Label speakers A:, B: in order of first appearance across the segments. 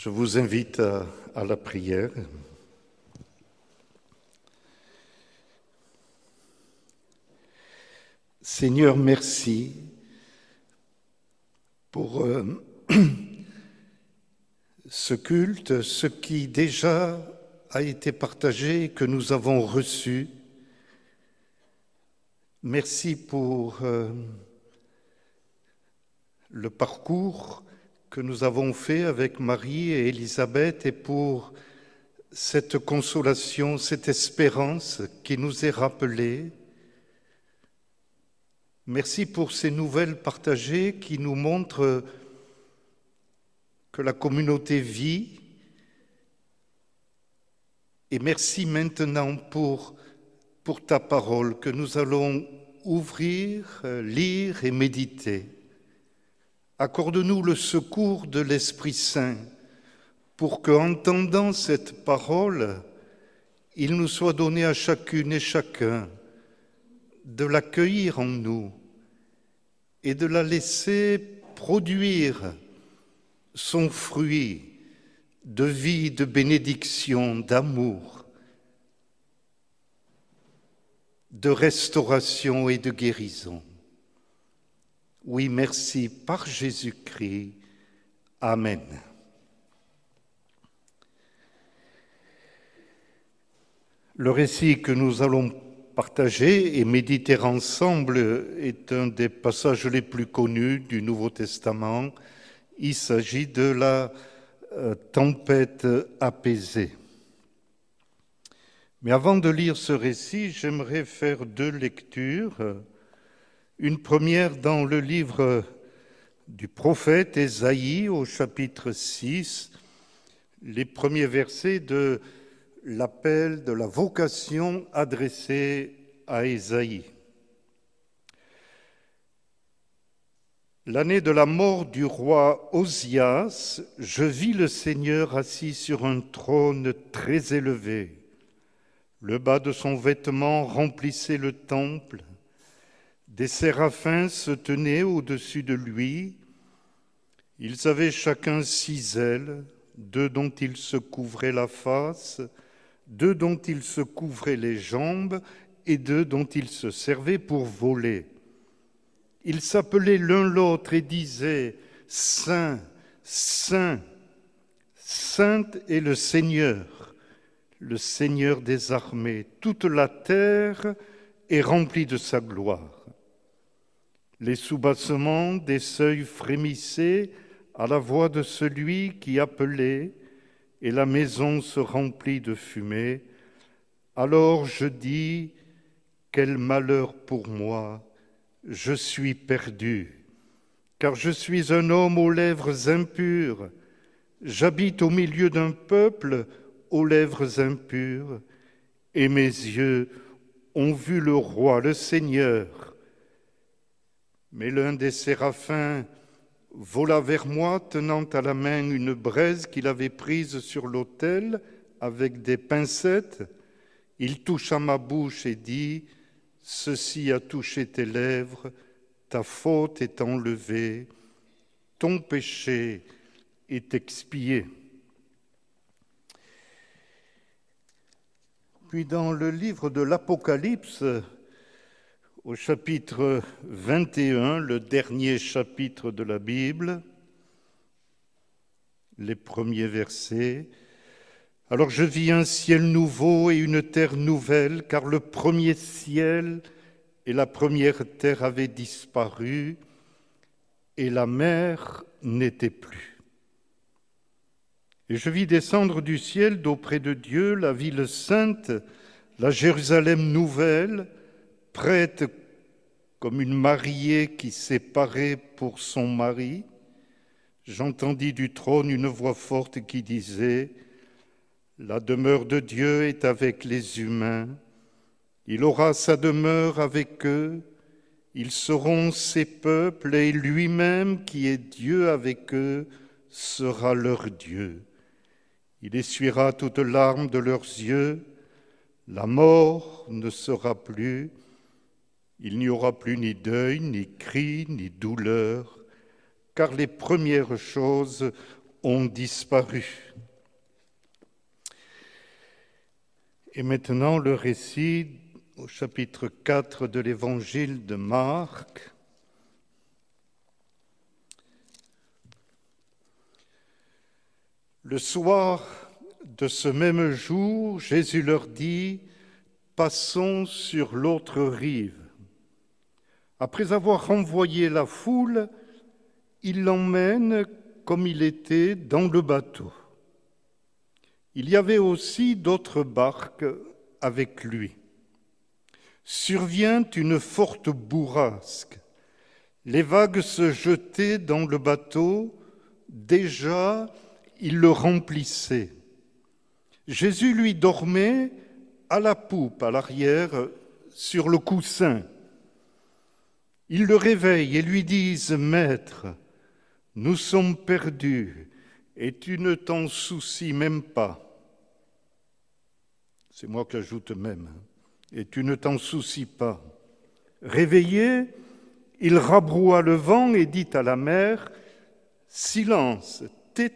A: Je vous invite à la prière. Seigneur, merci pour ce culte, ce qui déjà a été partagé et que nous avons reçu. Merci pour le parcours que nous avons fait avec Marie et Élisabeth et pour cette consolation, cette espérance qui nous est rappelée. Merci pour ces nouvelles partagées qui nous montrent que la communauté vit. Et merci maintenant pour ta parole que nous allons ouvrir, lire et méditer. Accorde-nous le secours de l'Esprit Saint pour qu'entendant cette parole, il nous soit donné à chacune et chacun de l'accueillir en nous et de la laisser produire son fruit de vie, de bénédiction, d'amour, de restauration et de guérison. Oui, merci par Jésus-Christ. Amen. Le récit que nous allons partager et méditer ensemble est un des passages les plus connus du Nouveau Testament. Il s'agit de la tempête apaisée. Mais avant de lire ce récit, j'aimerais faire deux lectures. Une première dans le livre du prophète Ésaïe au chapitre 6, les premiers versets de l'appel de la vocation adressée à Ésaïe. L'année de la mort du roi Osias, je vis le Seigneur assis sur un trône très élevé. Le bas de son vêtement remplissait le temple. Des séraphins se tenaient au-dessus de lui. Ils avaient chacun 6 ailes, 2 dont ils se couvraient la face, 2 dont ils se couvraient les jambes et 2 dont ils se servaient pour voler. Ils s'appelaient l'un l'autre et disaient « Saint, Saint, Saint est le Seigneur des armées. Toute la terre est remplie de sa gloire. » Les soubassements des seuils frémissaient à la voix de celui qui appelait, et la maison se remplit de fumée. Alors je dis, quel malheur pour moi, je suis perdu, car je suis un homme aux lèvres impures. J'habite au milieu d'un peuple aux lèvres impures, et mes yeux ont vu le roi, le Seigneur. Mais l'un des séraphins vola vers moi, tenant à la main une braise qu'il avait prise sur l'autel avec des pincettes. Il toucha ma bouche et dit « Ceci a touché tes lèvres, ta faute est enlevée, ton péché est expié. » Puis dans le livre de l'Apocalypse, au chapitre 21, le dernier chapitre de la Bible, les premiers versets. « Alors je vis un ciel nouveau et une terre nouvelle, car le premier ciel et la première terre avaient disparu, et la mer n'était plus. Et je vis descendre du ciel d'auprès de Dieu la ville sainte, la Jérusalem nouvelle, prête comme une mariée qui s'est parée pour son mari. J'entendis du trône une voix forte qui disait « La demeure de Dieu est avec les humains. Il aura sa demeure avec eux. Ils seront ses peuples et lui-même qui est Dieu avec eux sera leur Dieu. Il essuiera toute larme de leurs yeux. La mort ne sera plus. Il n'y aura plus ni deuil, ni cri, ni douleur, car les premières choses ont disparu. Et maintenant le récit au chapitre 4 de l'évangile de Marc. Le soir de ce même jour, Jésus leur dit « Passons sur l'autre rive ». Après avoir renvoyé la foule, il l'emmène comme il était dans le bateau. Il y avait aussi d'autres barques avec lui. Survient une forte bourrasque. Les vagues se jetaient dans le bateau. Déjà, il le remplissait. Jésus, lui, dormait à la poupe, à l'arrière, sur le coussin. Ils le réveillent et lui disent « Maître, nous sommes perdus et tu ne t'en soucies même pas. » C'est moi qui ajoute même. « Et tu ne t'en soucies pas. » Réveillé, il rabroua le vent et dit à la mer « Silence, tais-toi !»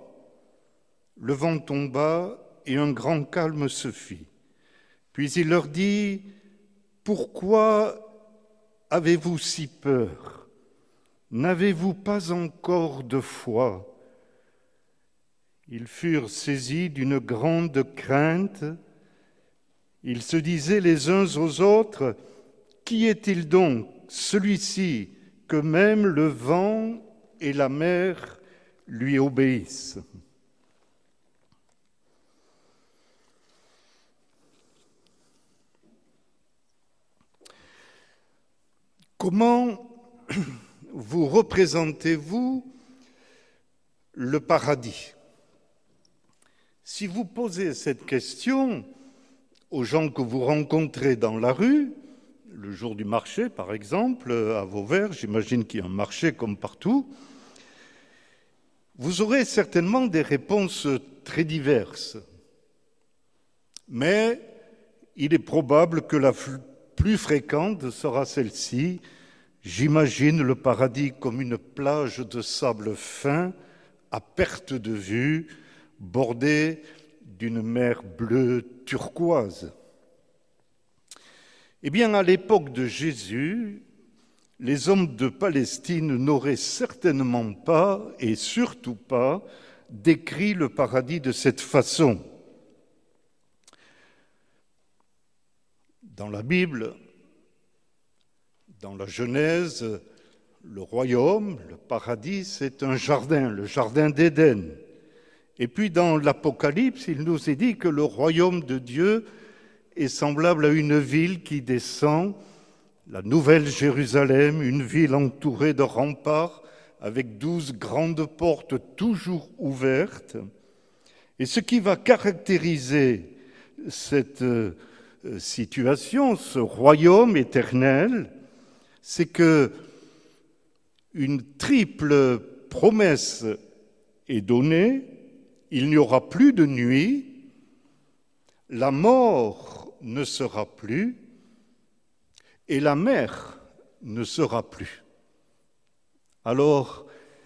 A: Le vent tomba et un grand calme se fit. Puis il leur dit « Pourquoi avez-vous si peur ? N'avez-vous pas encore de foi ?» Ils furent saisis d'une grande crainte. Ils se disaient les uns aux autres « Qui est-il donc, celui-ci, que même le vent et la mer lui obéissent ?» Comment vous représentez-vous le paradis ? Si vous posez cette question aux gens que vous rencontrez dans la rue, le jour du marché par exemple, à Vauvert, j'imagine qu'il y a un marché comme partout, vous aurez certainement des réponses très diverses. Mais il est probable que la plus fréquente sera celle-ci. J'imagine le paradis comme une plage de sable fin, à perte de vue, bordée d'une mer bleue turquoise. Eh bien, à l'époque de Jésus, les hommes de Palestine n'auraient certainement pas, et surtout pas, décrit le paradis de cette façon. Dans la Bible, dans la Genèse, le royaume, le paradis, c'est un jardin, le jardin d'Éden. Et puis dans l'Apocalypse, il nous est dit que le royaume de Dieu est semblable à une ville qui descend, la Nouvelle Jérusalem, une ville entourée de remparts avec 12 grandes portes toujours ouvertes. Et ce qui va caractériser cette situation, ce royaume éternel, c'est que une triple promesse est donnée. Il n'y aura plus de nuit, la mort ne sera plus et la mer ne sera plus. Alors,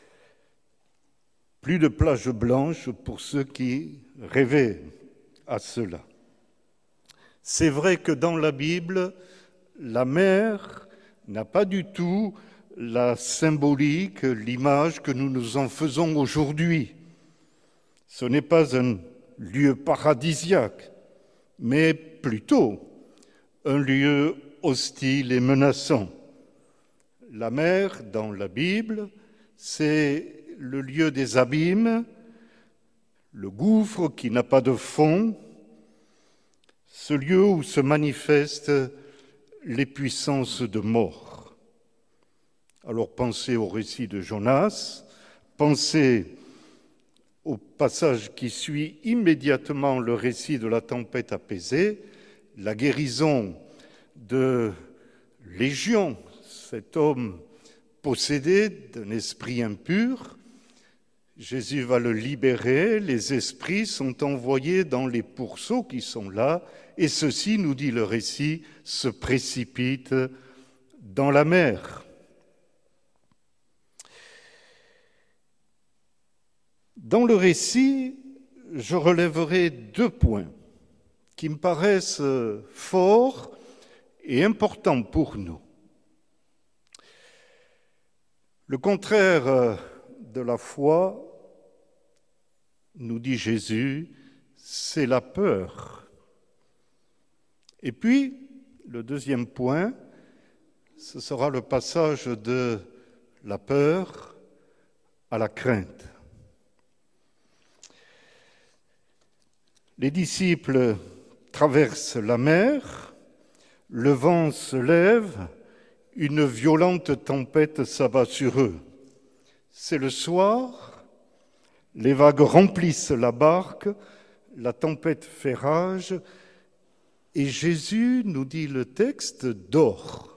A: plus de plages blanches pour ceux qui rêvaient à cela. C'est vrai que dans la Bible, la mer n'a pas du tout la symbolique, l'image que nous nous en faisons aujourd'hui. Ce n'est pas un lieu paradisiaque, mais plutôt un lieu hostile et menaçant. La mer, dans la Bible, c'est le lieu des abîmes, le gouffre qui n'a pas de fond, ce lieu où se manifestent les puissances de mort. Alors pensez au récit de Jonas, pensez au passage qui suit immédiatement le récit de la tempête apaisée, la guérison de Légion, cet homme possédé d'un esprit impur. Jésus va le libérer, les esprits sont envoyés dans les pourceaux qui sont là, et ceux-ci, nous dit le récit, se précipitent dans la mer. Dans le récit, je relèverai 2 points qui me paraissent forts et importants pour nous. Le contraire de la foi, nous dit Jésus, c'est la peur. Et puis, le 2e point, ce sera le passage de la peur à la crainte. Les disciples traversent la mer, le vent se lève, une violente tempête s'abat sur eux. C'est le soir, les vagues remplissent la barque, la tempête fait rage, et Jésus, nous dit le texte, dort.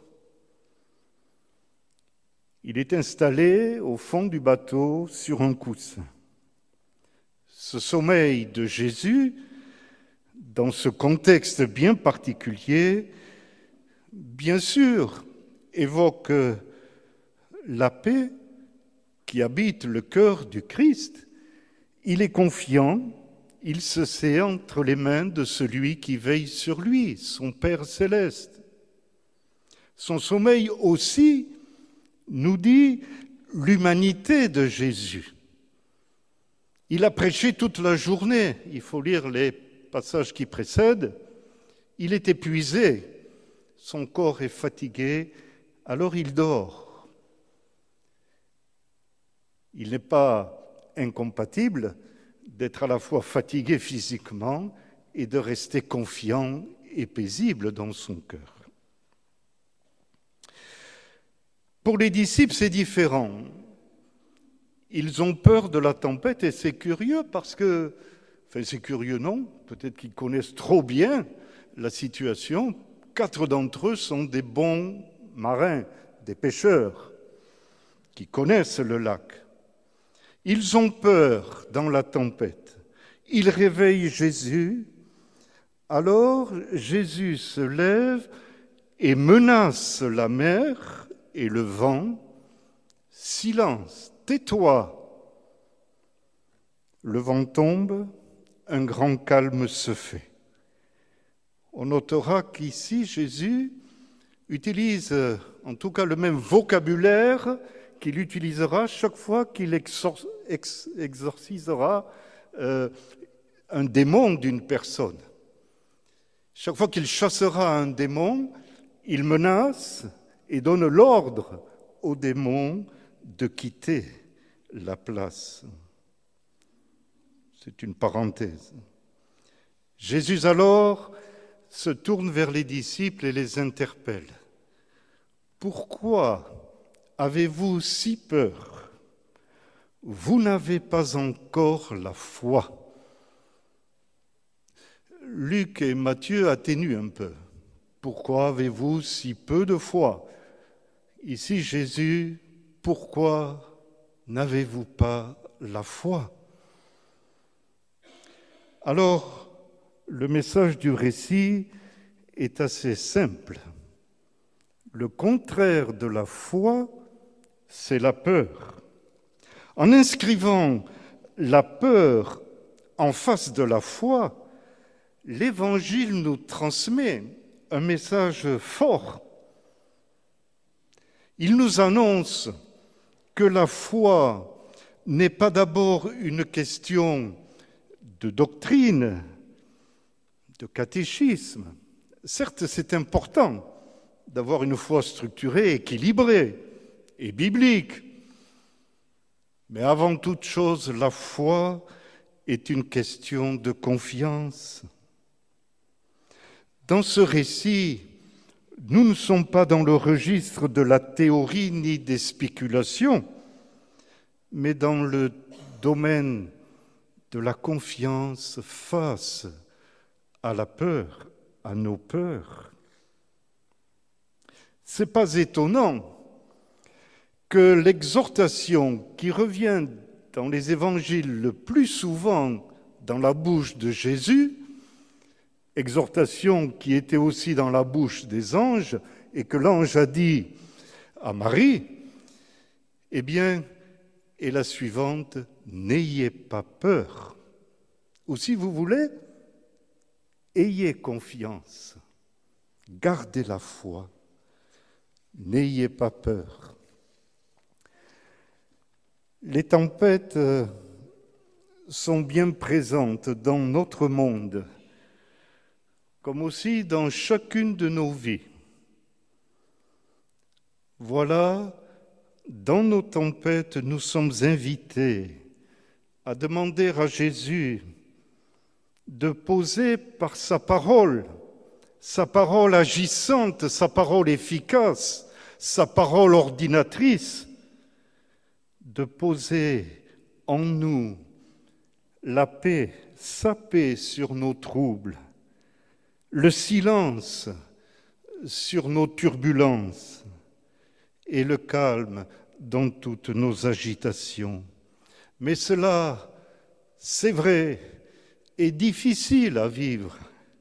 A: Il est installé au fond du bateau sur un coussin. Ce sommeil de Jésus, dans ce contexte bien particulier, bien sûr, évoque la paix qui habite le cœur du Christ. Il est confiant, il se sait entre les mains de celui qui veille sur lui, son Père céleste. Son sommeil aussi nous dit l'humanité de Jésus. Il a prêché toute la journée, il faut lire les passages qui précèdent. Il est épuisé, son corps est fatigué, alors il dort. Il n'est pas incompatible d'être à la fois fatigué physiquement et de rester confiant et paisible dans son cœur. Pour les disciples, c'est différent. Ils ont peur de la tempête et c'est curieux parce que, c'est curieux non, peut-être qu'ils connaissent trop bien la situation. 4 d'entre eux sont des bons marins, des pêcheurs qui connaissent le lac. Ils ont peur dans la tempête. Ils réveillent Jésus. Alors Jésus se lève et menace la mer et le vent. Silence, tais-toi. Le vent tombe, un grand calme se fait. On notera qu'ici, Jésus utilise en tout cas le même vocabulaire qu'il utilisera chaque fois qu'il exorcisera un démon d'une personne. Chaque fois qu'il chassera un démon, il menace et donne l'ordre au démon de quitter la place. C'est une parenthèse. Jésus alors se tourne vers les disciples et les interpelle. Pourquoi avez-vous si peur? Vous n'avez pas encore la foi. Luc et Matthieu atténuent un peu. Pourquoi avez-vous si peu de foi? Ici, Jésus, pourquoi n'avez-vous pas la foi? Alors, le message du récit est assez simple. Le contraire de la foi, c'est la peur. En inscrivant la peur en face de la foi, l'Évangile nous transmet un message fort. Il nous annonce que la foi n'est pas d'abord une question de doctrine, de catéchisme. Certes, c'est important d'avoir une foi structurée, équilibrée et biblique. Mais avant toute chose, la foi est une question de confiance. Dans ce récit, nous ne sommes pas dans le registre de la théorie ni des spéculations, mais dans le domaine de la confiance face à la peur, à nos peurs. Ce n'est pas étonnant que l'exhortation qui revient dans les évangiles le plus souvent dans la bouche de Jésus, exhortation qui était aussi dans la bouche des anges et que l'ange a dit à Marie, eh bien, est la suivante: n'ayez pas peur. Ou si vous voulez, ayez confiance, gardez la foi, n'ayez pas peur. Les tempêtes sont bien présentes dans notre monde, comme aussi dans chacune de nos vies. Voilà, dans nos tempêtes, nous sommes invités à demander à Jésus de poser par sa parole agissante, sa parole efficace, sa parole ordinatrice, de poser en nous la paix, sa paix sur nos troubles, le silence sur nos turbulences et le calme dans toutes nos agitations. Mais cela, c'est vrai, est difficile à vivre.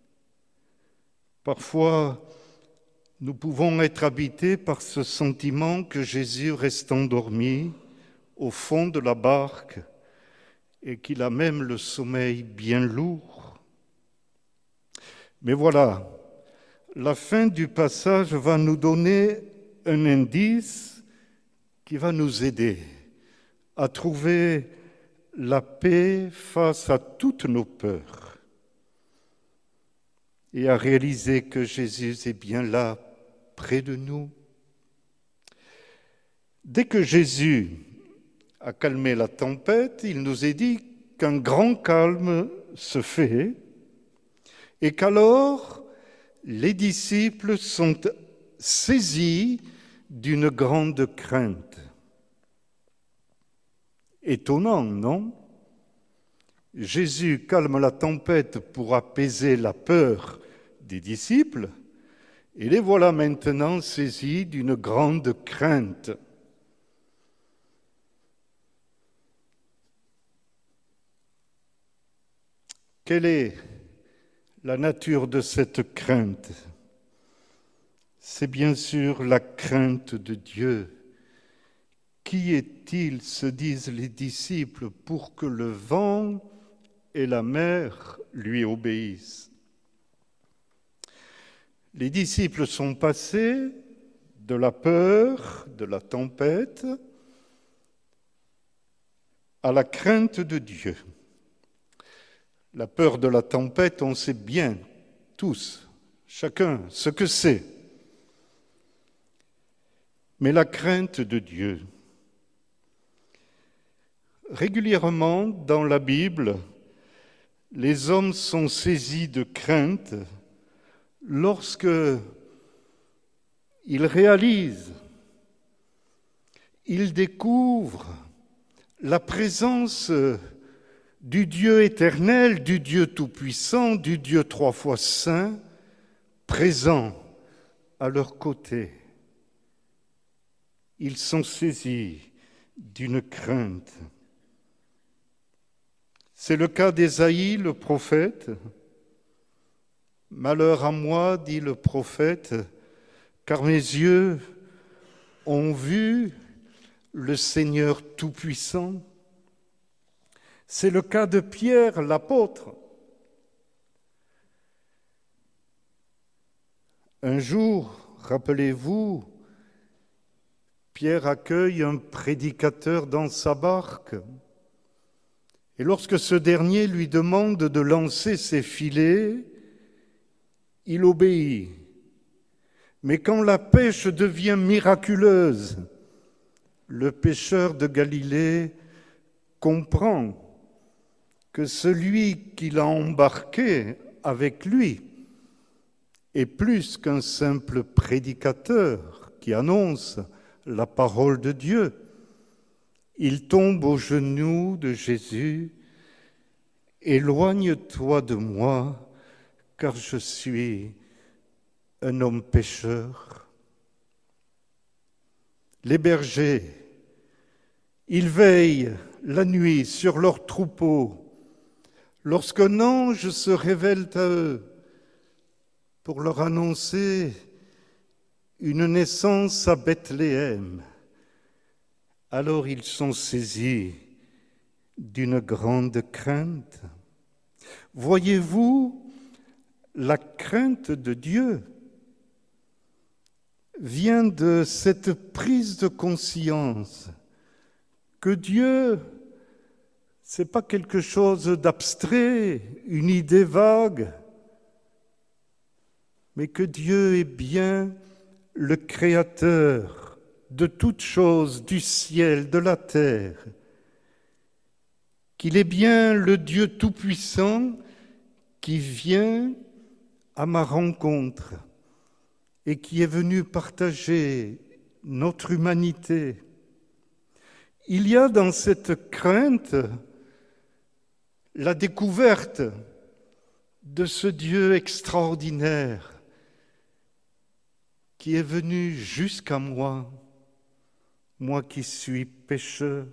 A: Parfois, nous pouvons être habités par ce sentiment que Jésus reste endormi au fond de la barque et qu'il a même le sommeil bien lourd. Mais voilà, la fin du passage va nous donner un indice qui va nous aider à trouver la paix face à toutes nos peurs et à réaliser que Jésus est bien là, près de nous. Dès que Jésus a calmé la tempête, il nous est dit qu'un grand calme se fait et qu'alors les disciples sont saisis d'une grande crainte. Étonnant, non? Jésus calme la tempête pour apaiser la peur des disciples, et les voilà maintenant saisis d'une grande crainte. Quelle est la nature de cette crainte? C'est bien sûr la crainte de Dieu. Qui est-il, se disent les disciples, pour que le vent et la mer lui obéissent? Les disciples sont passés de la peur, de la tempête, à la crainte de Dieu. La peur de la tempête, on sait bien, tous, chacun, ce que c'est. Mais la crainte de Dieu. Régulièrement, dans la Bible, les hommes sont saisis de crainte lorsque ils réalisent, ils découvrent la présence du Dieu éternel, du Dieu tout-puissant, du Dieu trois fois saint, présent à leur côté. Ils sont saisis d'une crainte. C'est le cas d'Ésaïe, le prophète. « Malheur à moi, dit le prophète, car mes yeux ont vu le Seigneur tout-puissant. » C'est le cas de Pierre, l'apôtre. Un jour, rappelez-vous, Pierre accueille un prédicateur dans sa barque. Et lorsque ce dernier lui demande de lancer ses filets, il obéit. Mais quand la pêche devient miraculeuse, le pêcheur de Galilée comprend que celui qui l'a embarqué avec lui est plus qu'un simple prédicateur qui annonce la parole de Dieu. Il tombe aux genoux de Jésus. « Éloigne-toi de moi, car je suis un homme pécheur. » Les bergers, ils veillent la nuit sur leurs troupeaux lorsqu'un ange se révèle à eux pour leur annoncer une naissance à Bethléem, alors ils sont saisis d'une grande crainte. Voyez-vous, la crainte de Dieu vient de cette prise de conscience que Dieu, ce n'est pas quelque chose d'abstrait, une idée vague, mais que Dieu est bien le Créateur de toutes choses, du ciel, de la terre, qu'il est bien le Dieu tout-puissant qui vient à ma rencontre et qui est venu partager notre humanité. Il y a dans cette crainte la découverte de ce Dieu extraordinaire qui est venu jusqu'à moi, moi qui suis pécheur.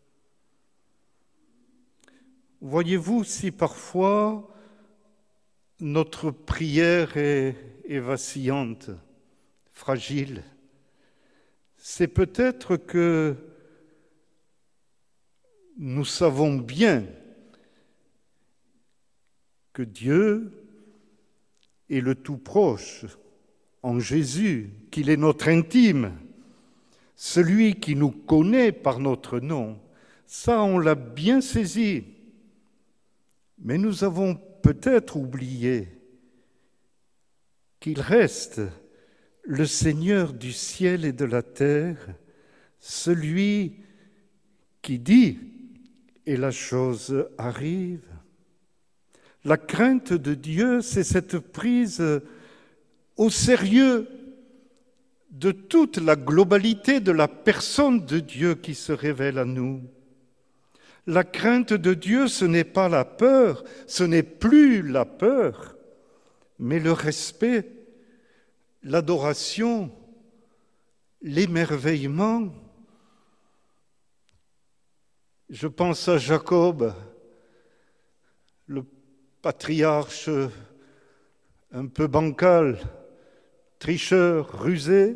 A: Voyez-vous, si parfois notre prière est vacillante, fragile, c'est peut-être que nous savons bien que Dieu est le tout proche en Jésus, qu'il est notre intime, celui qui nous connaît par notre nom. Ça, on l'a bien saisi. Mais nous avons peut-être oublié qu'il reste le Seigneur du ciel et de la terre, celui qui dit et la chose arrive. La crainte de Dieu, c'est cette prise au sérieux de toute la globalité de la personne de Dieu qui se révèle à nous. La crainte de Dieu, ce n'est pas la peur, ce n'est plus la peur, mais le respect, l'adoration, l'émerveillement. Je pense à Jacob, le patriarche un peu bancal, tricheur, rusé.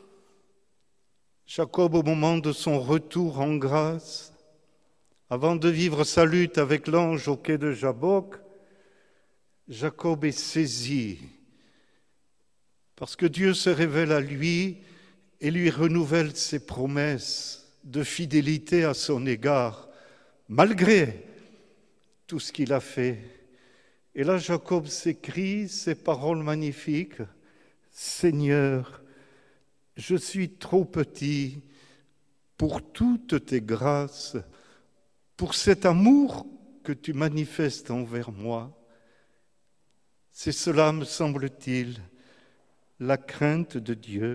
A: Jacob, au moment de son retour en grâce, avant de vivre sa lutte avec l'ange au quai de Jabbok, Jacob est saisi parce que Dieu se révèle à lui et lui renouvelle ses promesses de fidélité à son égard, malgré tout ce qu'il a fait. Et là, Jacob s'écrit ces paroles magnifiques: « Seigneur, je suis trop petit pour toutes tes grâces, pour cet amour que tu manifestes envers moi. » C'est cela, me semble-t-il, la crainte de Dieu.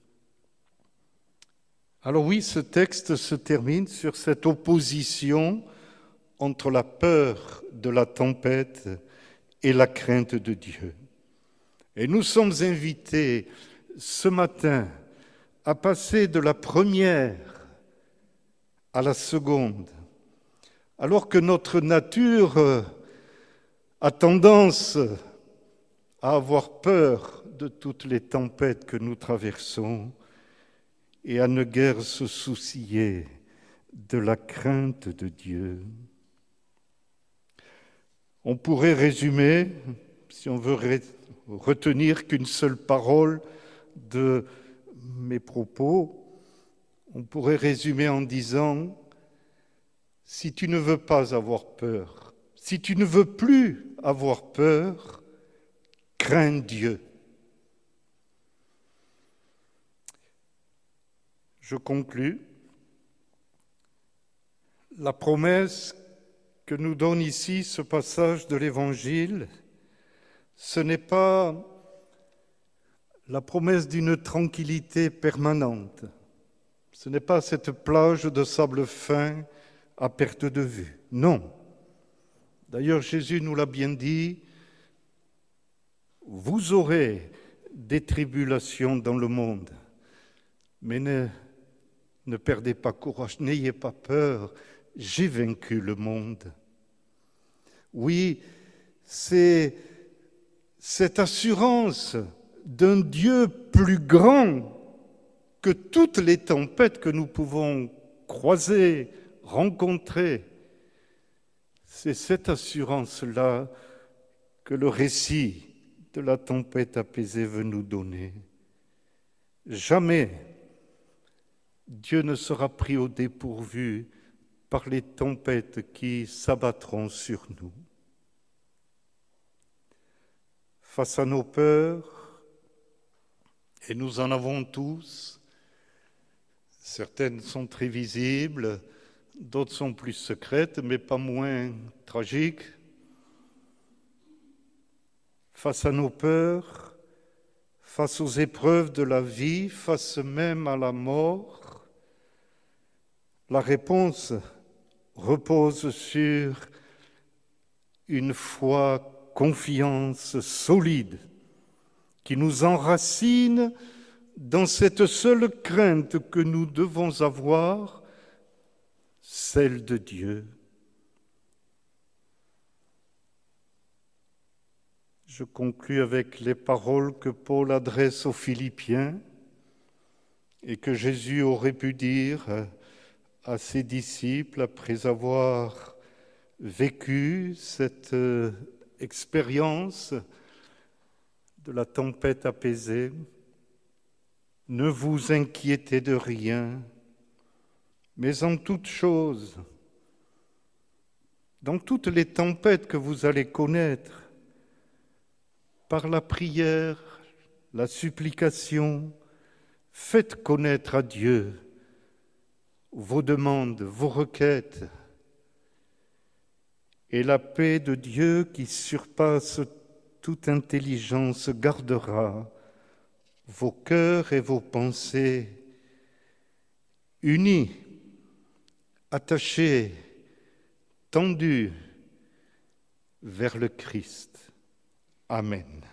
A: Alors oui, ce texte se termine sur cette opposition entre la peur de la tempête et la crainte de Dieu. Et nous sommes invités ce matin à passer de la première à la seconde, alors que notre nature a tendance à avoir peur de toutes les tempêtes que nous traversons et à ne guère se soucier de la crainte de Dieu. On pourrait résumer, si on veut retenir qu'une seule parole de mes propos, on pourrait résumer en disant: si tu ne veux pas avoir peur, si tu ne veux plus avoir peur, crains Dieu. Je conclus. La promesse que nous donne ici ce passage de l'Évangile, ce n'est pas la promesse d'une tranquillité permanente. Ce n'est pas cette plage de sable fin à perte de vue. Non. D'ailleurs, Jésus nous l'a bien dit: vous aurez des tribulations dans le monde, mais ne perdez pas courage, n'ayez pas peur, j'ai vaincu le monde. Oui, c'est cette assurance d'un Dieu plus grand que toutes les tempêtes que nous pouvons croiser, rencontrer. C'est cette assurance-là que le récit de la tempête apaisée veut nous donner. Jamais Dieu ne sera pris au dépourvu par les tempêtes qui s'abattront sur nous. Face à nos peurs, et nous en avons tous, certaines sont très visibles, d'autres sont plus secrètes, mais pas moins tragiques. Face à nos peurs, face aux épreuves de la vie, face même à la mort, la réponse repose sur une foi, confiance solide qui nous enracine dans cette seule crainte que nous devons avoir, celle de Dieu. Je conclus avec les paroles que Paul adresse aux Philippiens et que Jésus aurait pu dire à ses disciples après avoir vécu cette expérience de la tempête apaisée. Ne vous inquiétez de rien, mais en toute chose, dans toutes les tempêtes que vous allez connaître, par la prière, la supplication, faites connaître à Dieu vos demandes, vos requêtes, et la paix de Dieu qui surpasse toute intelligence gardera vos cœurs et vos pensées unis, attachés, tendus vers le Christ. Amen.